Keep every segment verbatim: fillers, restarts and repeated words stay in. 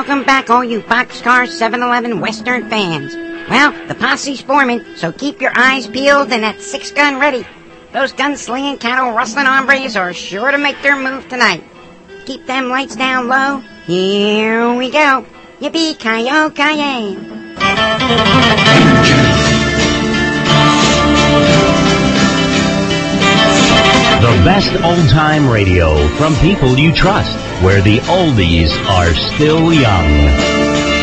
Welcome back, all you Boxcar seven eleven Western fans. Well, the posse's forming, so keep your eyes peeled and that six gun ready. Those gun-slinging, cattle-rustling hombres are sure to make their move tonight. Keep them lights down low. Here we go. Yippee-ki-yo-ki-yay. The best old-time radio from people you trust, where the oldies are still young.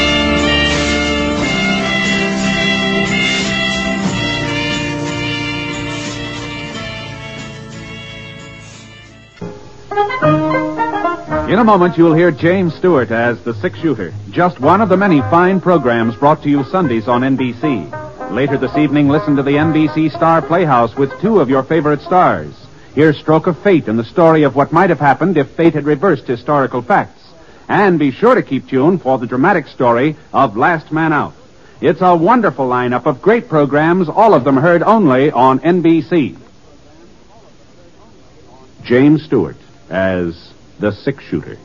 In a moment, you'll hear James Stewart as the six-shooter, just one of the many fine programs brought to you Sundays on N B C. Later this evening, listen to the N B C Star Playhouse with two of your favorite stars. Hear Stroke of Fate and the story of what might have happened if fate had reversed historical facts. And be sure to keep tuned for the dramatic story of Last Man Out. It's a wonderful lineup of great programs, all of them heard only on N B C. James Stewart as the six-shooter.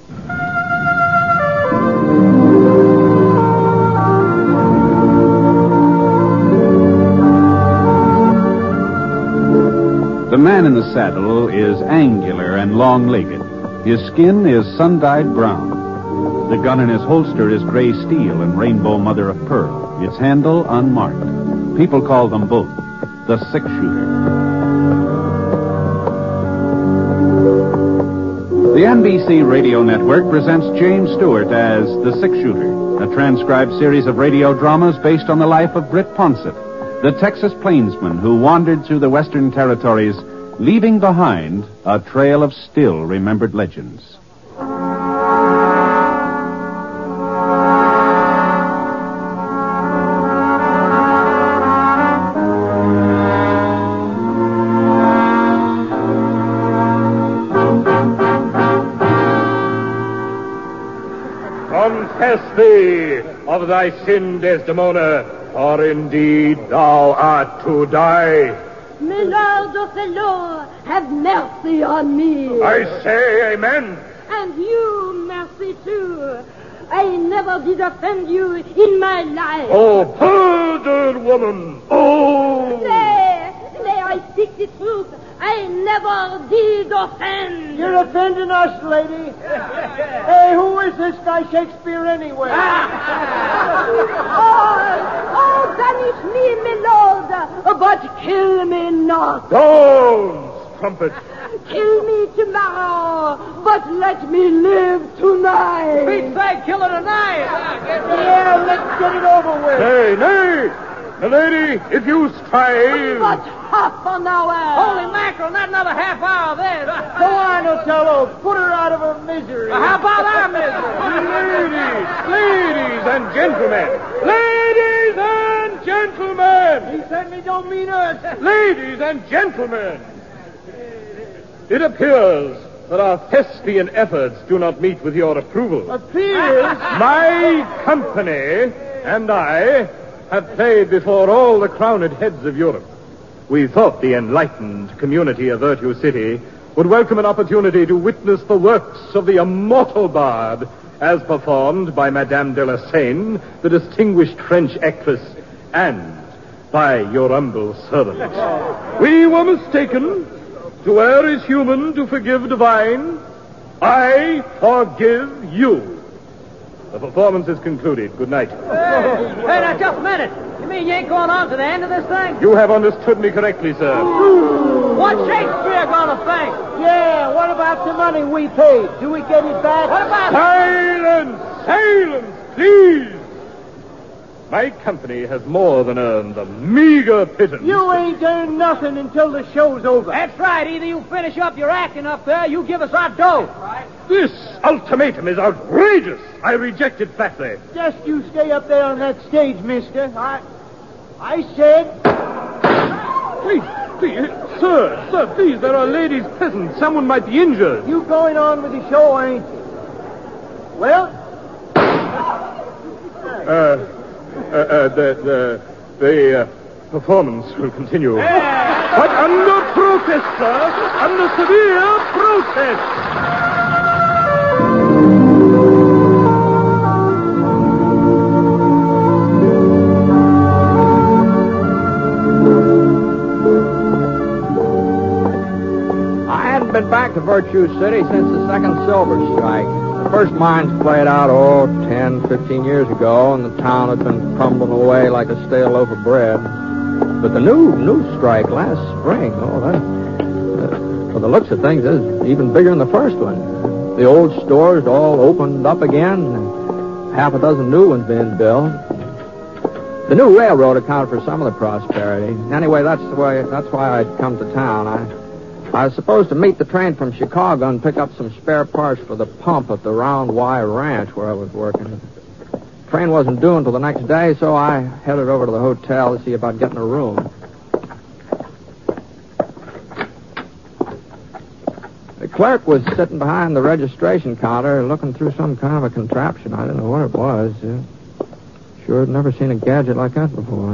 The man in the saddle is angular and long-legged. His skin is sun-dyed brown. The gun in his holster is gray steel and rainbow mother of pearl, its handle unmarked. People call them both the six-shooter. The N B C Radio Network presents James Stewart as the six-shooter, a transcribed series of radio dramas based on the life of Britt Ponsett, the Texas plainsman who wandered through the Western Territories, leaving behind a trail of still-remembered legends. Confess thee of thy sin, Desdemona, or indeed thou art to die. My Lord Othello, have mercy on me. I say amen. And you, mercy too. I never did offend you in my life. Oh, perjured woman! Oh! Nay, nay, I speak the truth. I never did offend. You're offending us, lady. Hey, who is this guy Shakespeare anyway? oh, oh, banish me, my lord, but kill me not. Don't, trumpet. Kill me tomorrow, but let me live tonight. Pete's sake, kill her tonight. Yeah, let's get it over with. Nay, nay. Lady, if you strive... But half an hour. Holy mackerel, not another half hour then. Go on, Othello. Put her out of her misery. Well, how about our misery? Ladies, ladies and gentlemen. Ladies and gentlemen. He certainly don't mean us. Ladies and gentlemen. It appears that our thespian efforts do not meet with your approval. Appears? My company and I have played before all the crowned heads of Europe. We thought the enlightened community of Virtue City would welcome an opportunity to witness the works of the immortal bard as performed by Madame de la Seine, the distinguished French actress, and by your humble servant. We were mistaken. To err is human, to forgive divine. I forgive you. The performance is concluded. Good night. Hey, hey, now, just a minute. You mean you ain't going on to the end of this thing? You have understood me correctly, sir. What's Shakespeare gonna think? Yeah, what about the money we paid? Do we get it back? What about... Silence! Silence, please! My company has more than earned the meager pittance. You ain't earned nothing until the show's over. That's right. Either you finish up your acting up there, you give us our dough. That's right. This ultimatum is outrageous. I reject it flatly. Just you stay up there on that stage, mister. I... I said... Please, please, sir, sir, please, there are ladies present. Someone might be injured. You going on with the show, ain't you? Well... Uh... Uh, uh, the the, the uh, performance will continue. Yeah. But under protest, sir. Under severe protest. been back to Virtue City since the second silver strike. The first mines played out, oh, ten, fifteen years ago, and the town had been crumbling away like a stale loaf of bread. But the new new strike last spring, oh, that, uh, for the looks of things, is even bigger than the first one. The old stores all opened up again, and half a dozen new ones being built. The new railroad accounted for some of the prosperity. Anyway, that's the way. That's why I'd come to town. I, I was supposed to meet the train from Chicago and pick up some spare parts for the pump at the Round Y Ranch where I was working. The train wasn't due until the next day, so I headed over to the hotel to see about getting a room. The clerk was sitting behind the registration counter looking through some kind of a contraption. I didn't know what it was. Uh, sure had never seen a gadget like that before.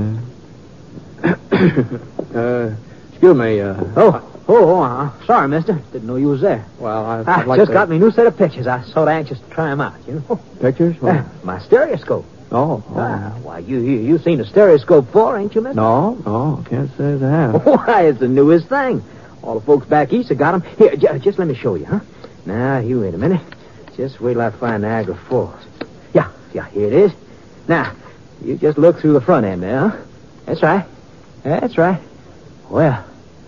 uh, excuse me. Uh, oh, oh, oh uh, sorry, mister. Didn't know you was there. Well, I I like just to... got me a new set of pictures. I was sort of anxious to try them out, you know. Pictures? Uh, my stereoscope. Oh. oh. Uh, why, you, you you seen a stereoscope before, ain't you, mister? No, no, can't say as I have. Why, it's the newest thing. All the folks back east have got them. Here, j- just let me show you, huh? Now, you wait a minute. Just wait till I find Niagara Falls. Yeah, yeah, here it is. Now, you just look through the front end there, huh? That's right. That's right. Well,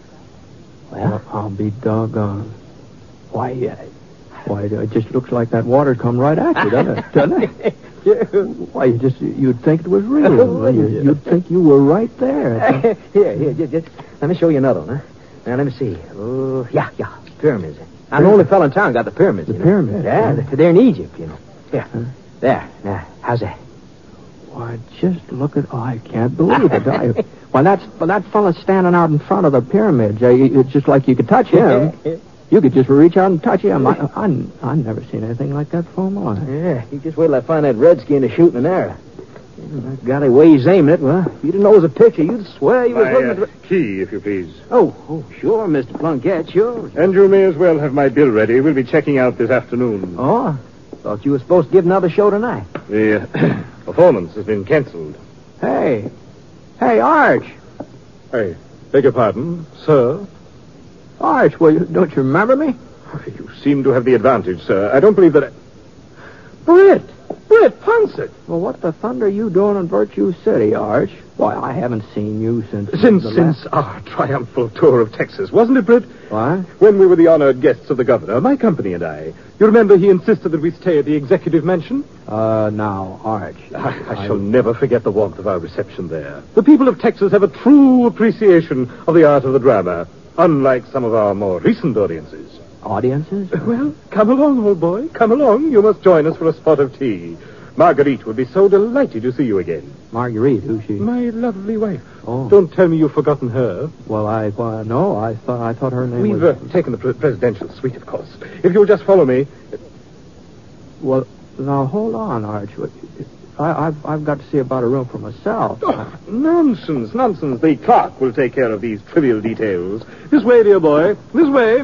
well, well I'll be doggone. Why, uh, why, it just looks like that water come right at you, doesn't it? Doesn't it? Why, you just, you'd think it was real. you, you'd think you were right there. Here, here, just, just, let me show you another one, huh? Now, let me see. Oh, yeah, yeah, pyramids. I'm the only fellow in town got the pyramids. The you know? pyramids? Yeah, huh? they're in Egypt, you know. Yeah, huh? There. Now, how's that? Why, just look at... Oh, I can't believe it. I, why, that's, well, that fella standing out in front of the pyramids. Uh, you, it's just like you could touch him. You could just reach out and touch him. I, I, I've never seen anything like that before in my life. Yeah, you just wait till I find that redskin to shooting an arrow. That golly way he's aiming it, well, if you didn't know it was a picture, you'd swear he was My, looking... uh, key, if you please. Oh, oh, sure, Mister Plunkett, sure. And you may as well have my bill ready. We'll be checking out this afternoon. Oh, thought you were supposed to give another show tonight. The uh, performance has been canceled. Hey. Hey, Arch. I beg your pardon, sir? Arch, well, you, don't you remember me? You seem to have the advantage, sir. I don't believe that I... Britt! Britt Punset! Well, what the thunder are you doing in Virtue City, Arch? Why, I haven't seen you since... Since the since last... our triumphal tour of Texas, wasn't it, Britt? What? When we were the honored guests of the governor, my company and I. You remember he insisted that we stay at the executive mansion? Uh, now, Arch. I, I shall never forget the warmth of our reception there. The people of Texas have a true appreciation of the art of the drama, unlike some of our more recent audiences. Audiences? Well, come along, old boy. Come along. You must join us for a spot of tea. Marguerite would be so delighted to see you again. Marguerite, who's she? My lovely wife. Oh. Don't tell me you've forgotten her. Well, I, well, no, I thought, I thought her name We've was... uh, taken the pre- presidential suite, of course. If you'll just follow me. Well, now, hold on, Arch. I, I've, I've got to see about a room for myself. Oh, nonsense, nonsense. The clerk will take care of these trivial details. This way, dear boy. This way.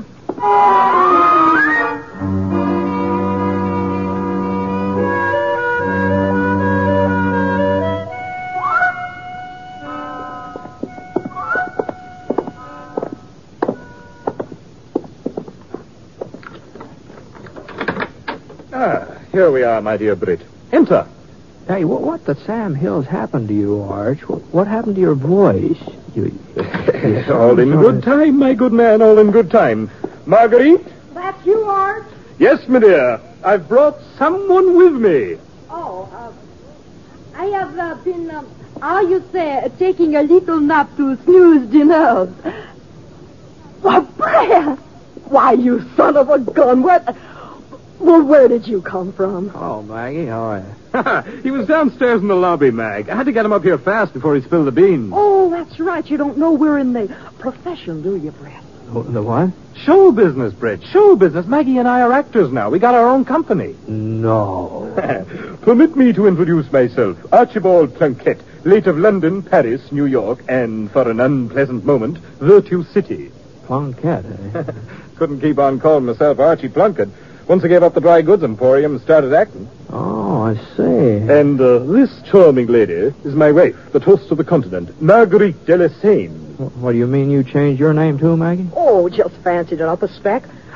Ah, here we are, my dear Britt. Enter. Hey, what, what the Sam Hills happened to you, Arch? What, what happened to your voice? You, all in good time, my good man, all in good time. Marguerite? That's you, Art? Yes, my dear. I've brought someone with me. Oh, uh, I have uh, been, um, how you say, uh, taking a little nap to snooze the nerves. Why, Brad! Why, you son of a gun, what... Well, where did you come from? Oh, Maggie, how are you? He was downstairs in the lobby, Mag. I had to get him up here fast before he spilled the beans. Oh, that's right. You don't know we're in the profession, do you, Brett? The, the what? Show business, Brett. Show business. Maggie and I are actors now. We got our own company. No. Permit me to introduce myself. Archibald Plunkett, late of London, Paris, New York, and, for an unpleasant moment, Virtue City. Plunkett, eh? Couldn't keep on calling myself Archie Plunkett. Once I gave up the dry goods emporium and started acting. Oh, I see. And uh, this charming lady is my wife, the toast of the continent, Marguerite de la Seine. What do you mean you changed your name too, Maggie? Oh, just fancied it up a speck.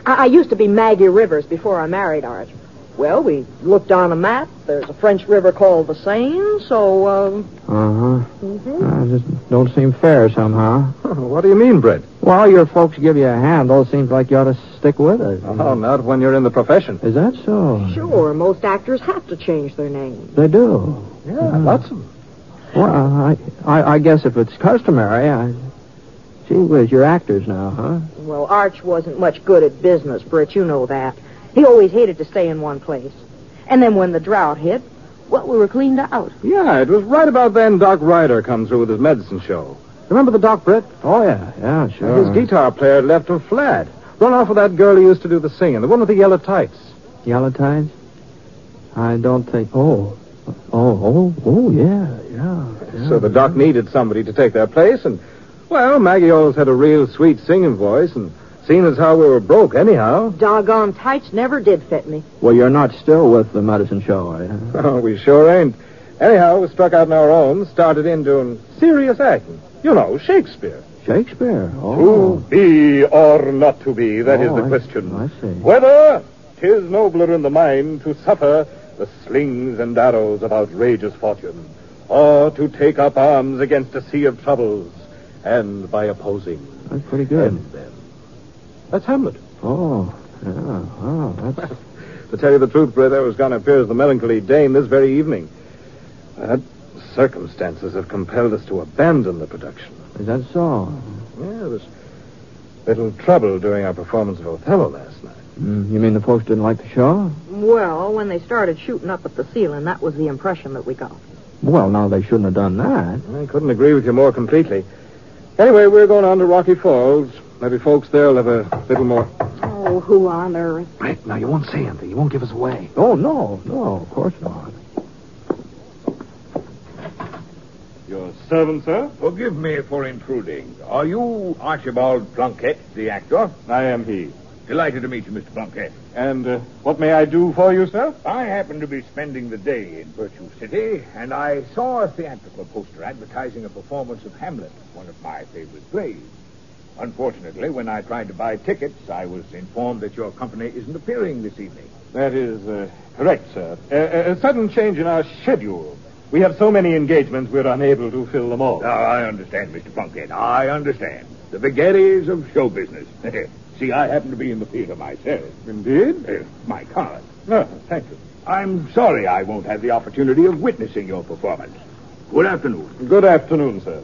I, I used to be Maggie Rivers before I married Arch. Well, we looked on a map. There's a French river called the Seine, so, um... Uh-huh. Mm-hmm. Uh, just don't seem fair somehow. What do you mean, Brett? Well, your folks give you a handle. Seems like you ought to stick with it. Oh, not when you're in the profession. Is that so? Sure, most actors have to change their names. They do. Yeah, lots of them. Well, I, I, I guess if it's customary, I... Gee whiz, you're actors now, huh? Well, Arch wasn't much good at business, Britt. You know that. He always hated to stay in one place. And then when the drought hit, well, we were cleaned out. Yeah, it was right about then Doc Ryder come through with his medicine show. Remember the Doc, Brett? Oh, yeah, yeah, sure. His guitar player left him flat. Run off with that girl who used to do the singing, the one with the yellow tights. Yellow tights? I don't think... Oh, oh, oh, oh, yeah, yeah. yeah. So the Doc needed somebody to take their place, and, well, Maggie always had a real sweet singing voice, and seeing as how we were broke anyhow. Doggone tights never did fit me. Well, you're not still with the medicine show, are you? Oh, we sure ain't. Anyhow, we struck out on our own, started in doing serious acting. You know, Shakespeare. Shakespeare? Oh. To be or not to be, that is Oh, the I- question. I see. Whether 'tis nobler in the mind to suffer the slings and arrows of outrageous fortune, or to take up arms against a sea of troubles, and by opposing, That's pretty good. end them. That's Hamlet. Oh, yeah. Oh, that's... To tell you the truth, Brett, I was going to appear as the melancholy Dane this very evening. But circumstances have compelled us to abandon the production. Is that so? Yeah, there was little trouble during our performance of Othello last night. Mm, you mean the folks didn't like the show? Well, when they started shooting up at the ceiling, that was the impression that we got. Well, now, they shouldn't have done that. I couldn't agree with you more completely. Anyway, we're going on to Rocky Falls. Maybe folks there will have a little more... Oh, who on earth? Right, now, you won't say anything. You won't give us away. Oh, no, no, of course not. Your servant, sir? Forgive me for intruding. Are you Archibald Plunkett, the actor? I am he. Delighted to meet you, Mister Plunkett. And uh, what may I do for you, sir? I happen to be spending the day in Virtue City, and I saw a theatrical poster advertising a performance of Hamlet, one of my favorite plays. Unfortunately, when I tried to buy tickets, I was informed that your company isn't appearing this evening. That is uh, correct, sir. A, a sudden change in our schedule. We have so many engagements, we're unable to fill them all. Now, I understand, Mister Plunkett. I understand. The vagaries of show business. See, I happen to be in the theater myself. Indeed? Uh, my card. No, thank you. I'm sorry I won't have the opportunity of witnessing your performance. Good afternoon. Good afternoon, sir.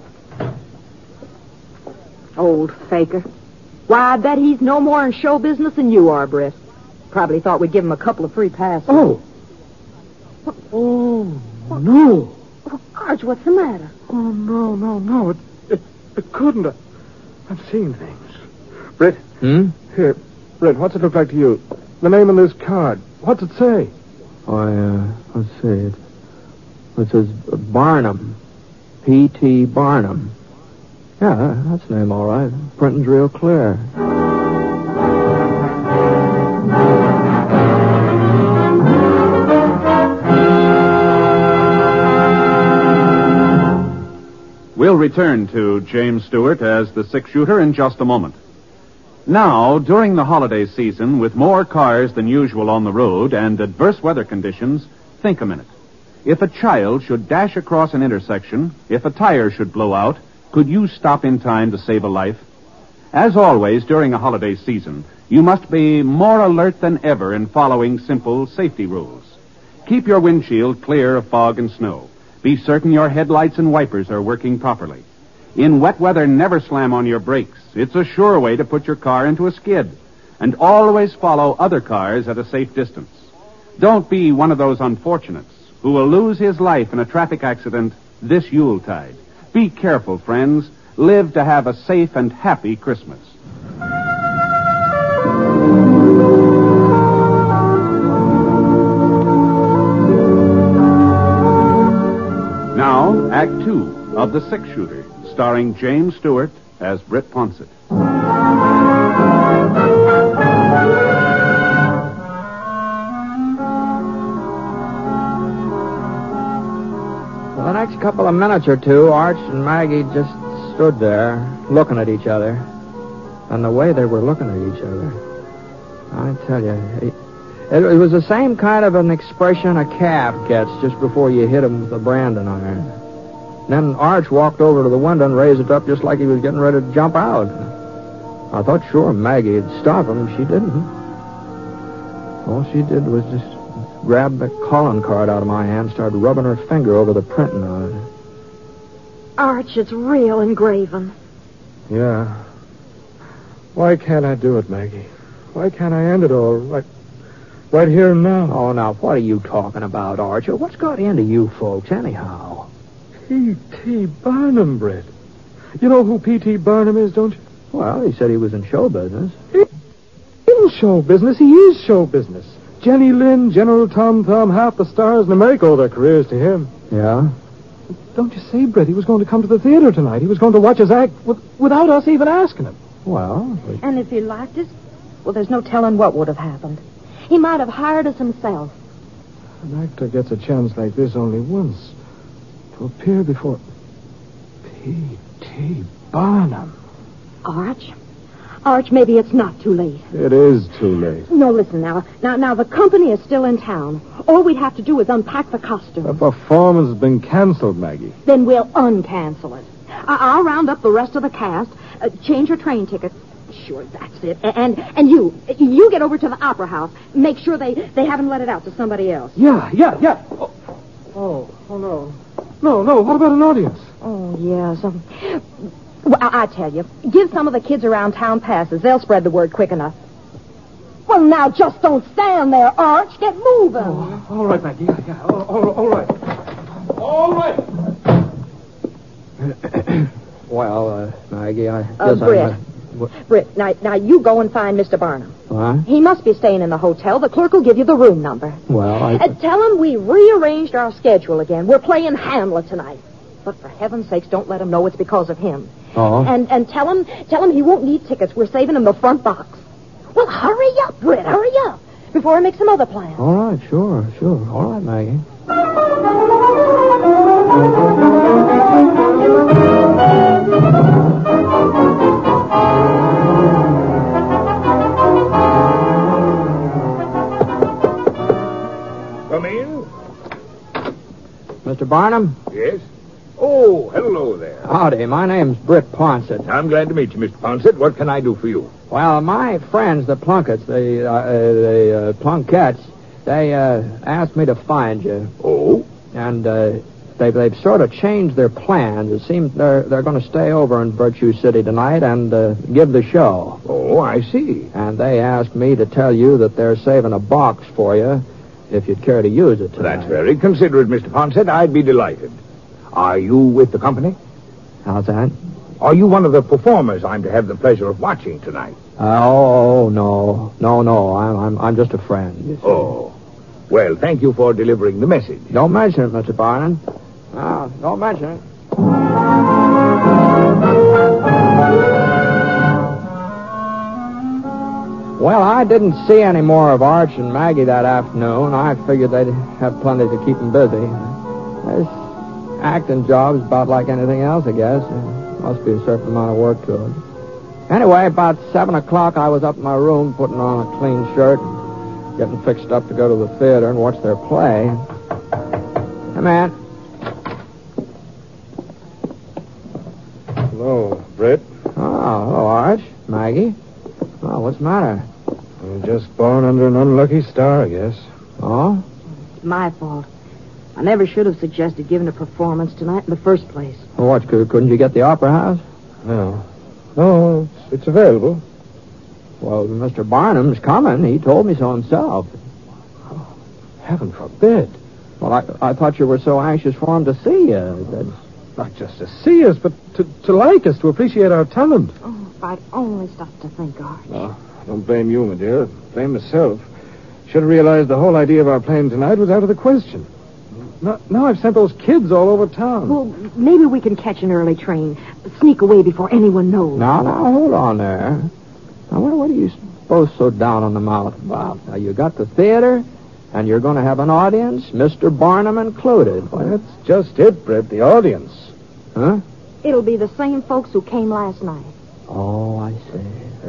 Old faker. Why, I bet he's no more in show business than you are, Britt. Probably thought we'd give him a couple of free passes. Oh. Oh, no. Oh, Arch, what's the matter? Oh, no, no, no. It, it, it couldn't. I've seen things. Britt? Hmm? Here, Britt, what's it look like to you? The name on this card. What's it say? Oh, uh, let's see. It, it says Barnum. P T Barnum. Yeah, that's the name, all right. Printing's real clear. We'll return to James Stewart as the six-shooter in just a moment. Now, during the holiday season, with more cars than usual on the road and adverse weather conditions, think a minute. If a child should dash across an intersection, if a tire should blow out, could you stop in time to save a life? As always, during a holiday season, you must be more alert than ever in following simple safety rules. Keep your windshield clear of fog and snow. Be certain your headlights and wipers are working properly. In wet weather, never slam on your brakes. It's a sure way to put your car into a skid. And always follow other cars at a safe distance. Don't be one of those unfortunates who will lose his life in a traffic accident this Yuletide. Be careful, friends. Live to have a safe and happy Christmas. Now, Act Two of The Six-Shooter, starring James Stewart as Britt Ponsett. For the next couple of minutes or two, Arch and Maggie just stood there, looking at each other. And the way they were looking at each other. I tell you, it, it was the same kind of an expression a calf gets just before you hit him with a branding iron. Then Arch walked over to the window and raised it up just like he was getting ready to jump out. I thought sure Maggie'd stop him. She didn't. All she did was just grab the calling card out of my hand and started rubbing her finger over the printing on it. Arch, it's real engraven. Yeah. Why can't I do it, Maggie? Why can't I end it all right, right here and now? Oh, now, what are you talking about, Archer? What's got into you folks, anyhow? P T. Barnum, Britt. You know who P T. Barnum is, don't you? Well, he said he was in show business. He, in show business? He is show business. Jenny Lind, General Tom Thumb, half the stars in America owe their careers to him. Yeah? Don't you see, Britt? He was going to come to the theater tonight. He was going to watch us act with, without us even asking him. Well... We... And if he liked us, well, there's no telling what would have happened. He might have hired us himself. An actor gets a chance like this only once. To appear before P T. Barnum. Arch? Arch, maybe it's not too late. It is too late. No, listen now. Now, now the company is still in town. All we'd have to do is unpack the costume. The performance has been canceled, Maggie. Then we'll uncancel it. I- I'll round up the rest of the cast, uh, change your train tickets. Sure, that's it. And and you, you get over to the Opera House. Make sure they, they haven't let it out to somebody else. Yeah, yeah, yeah. Oh, oh, oh no. No, no, what about an audience? Oh, yes. Um, well, I, I tell you, give some of the kids around town passes. They'll spread the word quick enough. Well, now, just don't stand there, Arch. Get moving. Oh, all right, Maggie. Yeah, yeah. All, all, all right. All right. well, uh, Maggie, I Uh, guess Britt. I'm... Uh, Britt, now, now you go and find Mister Barnum. What? He must be staying in the hotel. The clerk will give you the room number. Well, I... Uh, tell him we rearranged our schedule again. We're playing Hamlet tonight. But for heaven's sakes, don't let him know it's because of him. Oh? And and tell him tell him he won't need tickets. We're saving him the front box. Well, hurry up, Britt. Hurry up. Before I make some other plans. All right, sure, sure. All right, Maggie. Come in. Mister Barnum? Yes? Oh, hello there. Howdy, my name's Britt Ponsett. I'm glad to meet you, Mister Ponsett. What can I do for you? Well, my friends, the Plunkets, the, uh, uh, the uh, Plunkettes, they uh, asked me to find you. Oh? And uh, they, they've sort of changed their plans. It seems they're, they're going to stay over in Virtue City tonight and uh, give the show. Oh, I see. And they asked me to tell you that they're saving a box for you if you'd care to use it tonight. That's very considerate, Mister Ponsett. I'd be delighted. Are you with the company? How's that? Are you one of the performers I'm to have the pleasure of watching tonight? Uh, oh, no. No, no. I'm, I'm, I'm just a friend. you see. Oh. Well, thank you for delivering the message. Don't mention it, Mister Barnum. No, don't mention it. Well, I didn't see any more of Arch and Maggie that afternoon. I figured they'd have plenty to keep them busy. This acting job's about like anything else, I guess. There must be a certain amount of work to it. Anyway, about seven o'clock, I was up in my room putting on a clean shirt and getting fixed up to go to the theater and watch their play. Hey, man. Hello, Britt. Oh, hello, Arch. Maggie. Well, what's the matter? I'm just born under an unlucky star, I guess. Oh? It's my fault. I never should have suggested giving a performance tonight in the first place. Well, what, could, couldn't you get the Opera House? No. No, it's, it's available. Well, Mister Barnum's coming. He told me so himself. Oh, heaven forbid. Well, I, I thought you were so anxious for him to see you. That... Not just to see us, but to, to like us, to appreciate our talent. Oh, if I'd only stopped to think, Arch. No, I don't blame you, my dear. I blame myself. Should have realized the whole idea of our playing tonight was out of the question. Now, now I've sent those kids all over town. Well, maybe we can catch an early train. Sneak away before anyone knows. Now, now, hold on there. Now, what, what are you both so down on the mouth about? Now, you got the theater, and you're going to have an audience, Mister Barnum included. Well, that's just it, Brett, the audience. Huh? It'll be the same folks who came last night. Oh, I see. Who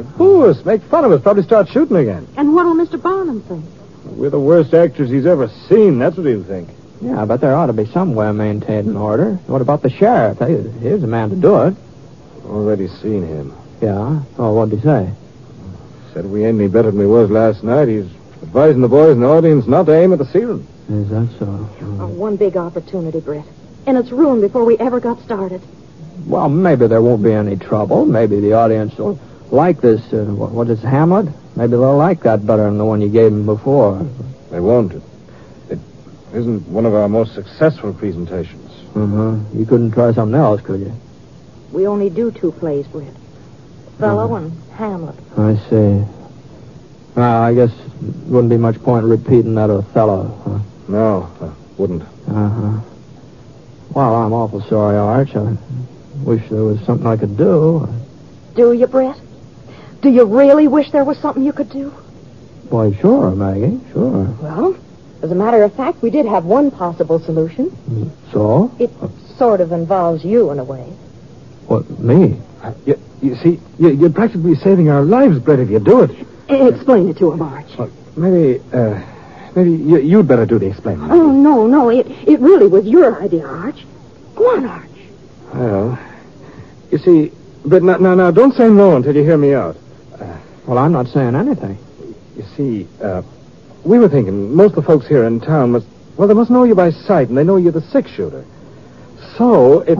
us, make fun of us, probably start shooting again. And what'll Mister Barnum think? We're the worst actors he's ever seen. That's what he'll think. Yeah, but there ought to be some way of maintaining order. What about the sheriff? Hey, here's a man to do it. Already seen him. Yeah? Oh, what'd he say? Said we ain't any better than we was last night. He's advising the boys in the audience not to aim at the ceiling. Is that so? Oh, one big opportunity, Brett. And it's ruined before we ever got started. Well, maybe there won't be any trouble. Maybe the audience will like this, uh, what, what is Hamlet? Maybe they'll like that better than the one you gave them before. They won't. It, it isn't one of our most successful presentations. Uh-huh. You couldn't try something else, could you? We only do two plays, Brett. Othello and Hamlet. I see. Well, I guess it wouldn't be much point repeating that Othello, huh? No, I wouldn't. Uh-huh. Well, I'm awful sorry, Arch. I wish there was something I could do. Do you, Brett? Do you really wish there was something you could do? Why, sure, Maggie, sure. Well, as a matter of fact, we did have one possible solution. So? It sort of involves you in a way. What, me? Uh, you, you see, you, you'd practically be saving our lives, Brett, if you do it. Explain it to him, Arch. Well, maybe, uh, maybe you, you'd better do the explaining. Oh, no, no. It, it really was your idea, Arch. Go on, Arch. Well, you see, Brett, now, now, now, don't say no until you hear me out. Uh, well, I'm not saying anything. You see, uh, we were thinking most of the folks here in town must, well, they must know you by sight, and they know you're the six-shooter. So, it...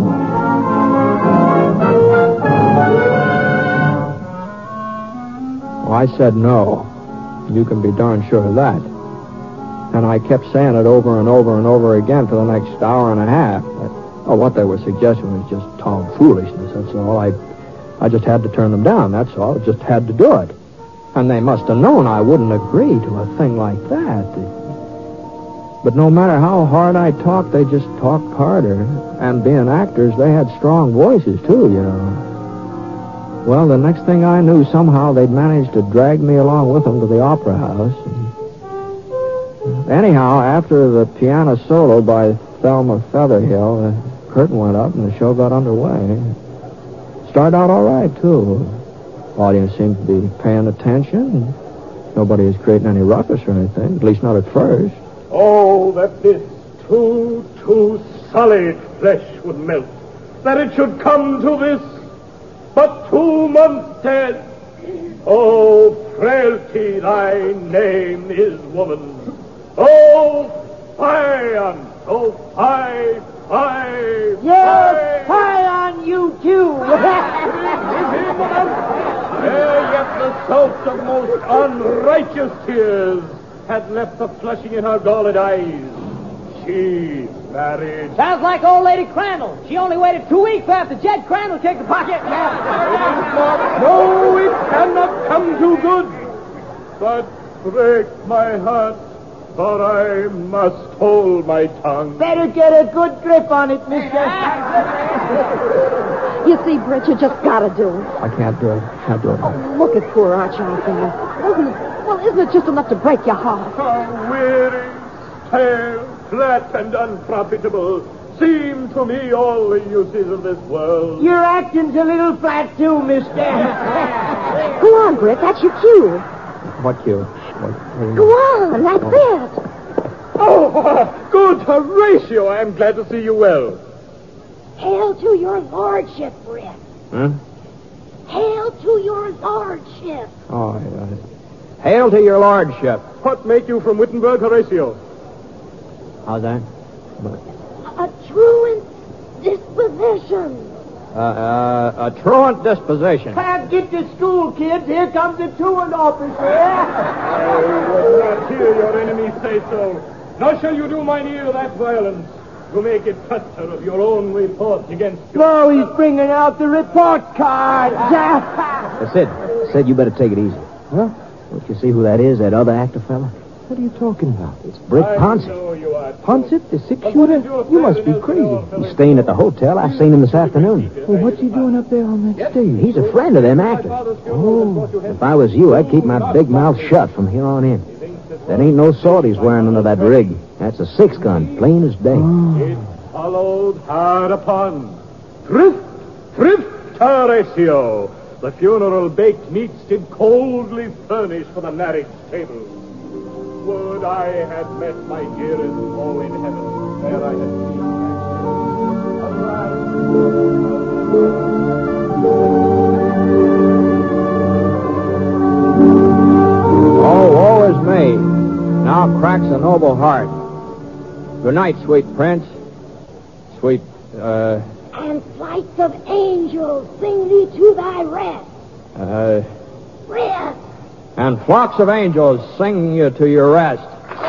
Well, I said no. You can be darn sure of that. And I kept saying it over and over and over again for the next hour and a half. But, oh, what they were suggesting was just tomfoolishness, that's all. I, I just had to turn them down, that's all. I just had to do it. And they must have known I wouldn't agree to a thing like that. But no matter how hard I talked, they just talked harder. And being actors, they had strong voices, too, you know. Well, the next thing I knew, somehow they'd managed to drag me along with them to the opera house. And anyhow, after the piano solo by Thelma Featherhill, the curtain went up and the show got underway. Started out all right, too. Audience seemed to be paying attention. Nobody was creating any ruckus or anything, at least not at first. Oh, that this too, too solid flesh would melt. That it should come to this, but two months dead. Oh, frailty, thy name is woman. Oh, fie on, oh, fie, fie, Yes, fie on you, too. Ere yet the source of most unrighteous tears had left the flushing in her galled eyes. She married. Sounds like old Lady Crandall. She only waited two weeks after Jed Crandall kicked the pocket. No, it cannot come too good. But break my heart, for I must hold my tongue. Better get a good grip on it, mister. You see, Brett, you just gotta do it. I can't do it. Can't do it. Oh, look at poor Arch out there. Isn't it, well, isn't it just enough to break your heart? How weary, stale, flat, and unprofitable seem to me all the uses of this world. Your acting's a little flat, too, mister. Go on, Brett, that's your cue. What cue? What, what Go on, that's it. Oh, good Horatio. I am glad to see you well. Hail to your lordship, Brett. Huh? Hail to your lordship. Oh, uh, hail to your lordship. What make you from Wittenberg, Horatio? How's that? A truant disposition. Uh, uh, a truant disposition. Can't get to school, kids. Here comes the truant officer. I would not hear your enemy say so. Nor shall you do mine ear that violence to make it cluster of your own report against you. Oh, he's bringing out the report card. Uh, Sid, Sid, you better take it easy. Huh? Don't you see who that is, that other actor fella? What are you talking about? It's Brick I Ponset. know you are. Ponset, the six-shooter? You must be crazy. He's staying at the hotel. I seen him this afternoon. Well, what's he doing up there on that stage? He's a friend of them actors. Oh. If I was you, I'd keep my big mouth shut from here on in. That ain't no sword he's wearing under that rig. That's a six-gun, plain as day. It followed hard upon. Thrift, thrift, Horatio. The funeral baked meats did coldly furnish for the marriage table. Would I had met my dearest all in heaven, where I had seen Oh, woe is me. Now cracks a noble heart. Good night, sweet prince. Sweet, uh... And flights of angels sing thee to thy rest. Uh... Rest. And flocks of angels sing you to your rest.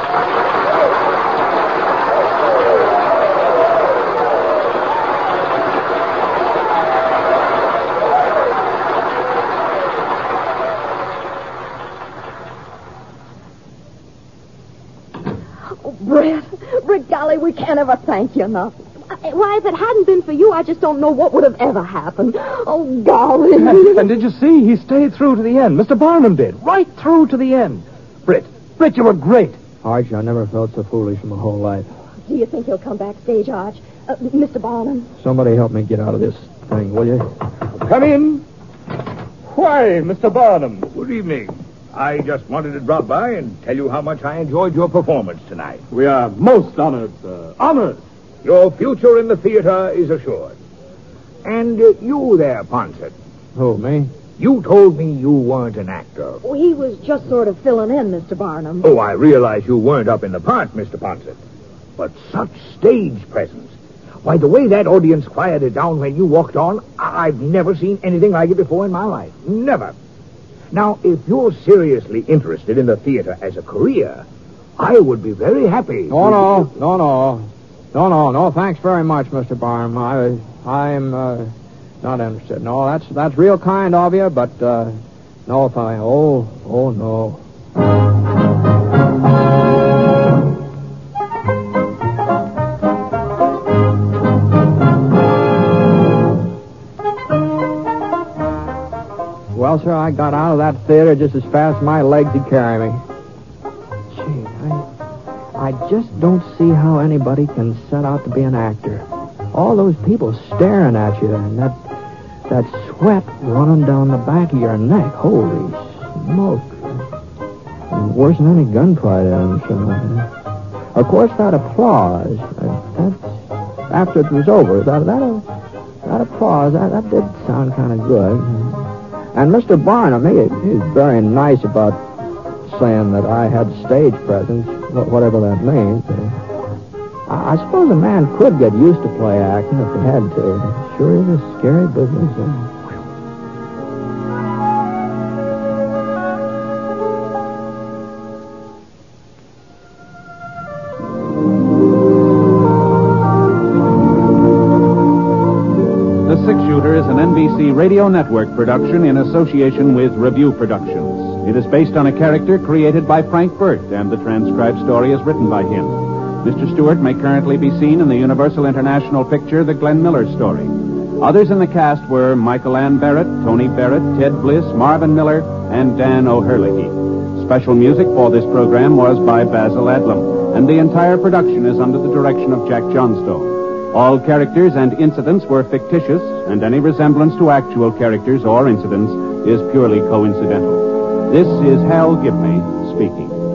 Oh, Brett. Brett, golly, we can't ever thank you enough. Why, if it hadn't been for you, I just don't know what would have ever happened. Oh, golly. And did you see? He stayed through to the end. Mister Barnum did. Right through to the end. Britt, Britt, you were great. Arch, I never felt so foolish in my whole life. Do you think he'll come backstage, Arch? Uh, Mister Barnum? Somebody help me get out of this thing, will you? Come in. Why, Mister Barnum? Good evening. I just wanted to drop by and tell you how much I enjoyed your performance tonight. We are most honored, sir. Honored. Your future in the theater is assured. And uh, you there, Ponset. Who, me? You told me you weren't an actor. Oh, he was just sort of filling in, Mister Barnum. Oh, I realize you weren't up in the part, Mister Ponset. But such stage presence. Why, the way that audience quieted down when you walked on, I- I've never seen anything like it before in my life. Never. Now, if you're seriously interested in the theater as a career, I would be very happy. Oh, no, no, no. No, no, no. Thanks very much, Mister Barnum. I, I'm uh, not interested. No, that's that's real kind of you, but uh, no, thank. Oh, oh, no. Well, sir, I got out of that theater just as fast as my legs could carry me. Gee, I... I just don't see how anybody can set out to be an actor. All those people staring at you and that that sweat running down the back of your neck. Holy smoke. And worse than any gunfight, I'm sure. Of course, that applause, that, that, after it was over, that that, that applause, that, that did sound kind of good. And Mister Barnum, he, he's very nice about saying that I had stage presence, whatever that means. I, I suppose a man could get used to play acting if he had to. It sure is a scary business. The Six Shooter is an N B C Radio Network production in association with Review Productions. It is based on a character created by Frank Burt, and the transcribed story is written by him. Mister Stewart may currently be seen in the Universal International picture, The Glenn Miller Story. Others in the cast were Michael Ann Barrett, Tony Barrett, Ted Bliss, Marvin Miller, and Dan O'Herlihy. Special music for this program was by Basil Adlam, and the entire production is under the direction of Jack Johnstone. All characters and incidents were fictitious, and any resemblance to actual characters or incidents is purely coincidental. This is Hal Gibney speaking.